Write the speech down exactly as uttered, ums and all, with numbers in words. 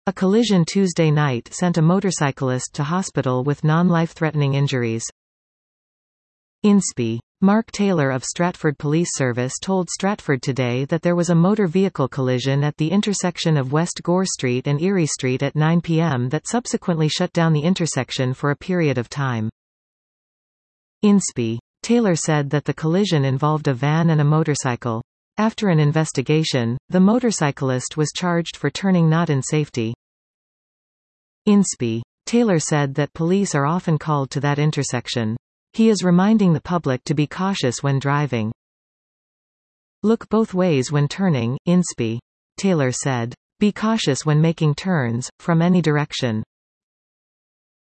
A collision Tuesday night sent a motorcyclist to hospital with non-life-threatening injuries. Inspy. Mark Taylor of Stratford Police Service told Stratford Today that there was a motor vehicle collision at the intersection of West Gore Street and Erie Street at nine p m that subsequently shut down the intersection for a period of time. Inspy. Taylor said that the collision involved a van and a motorcycle. After an investigation, the motorcyclist was charged for turning not in safety. Inspy. Taylor said that police are often called to that intersection. He is reminding the public to be cautious when driving. Look both ways when turning, Inspy. Taylor said. Be cautious when making turns, from any direction.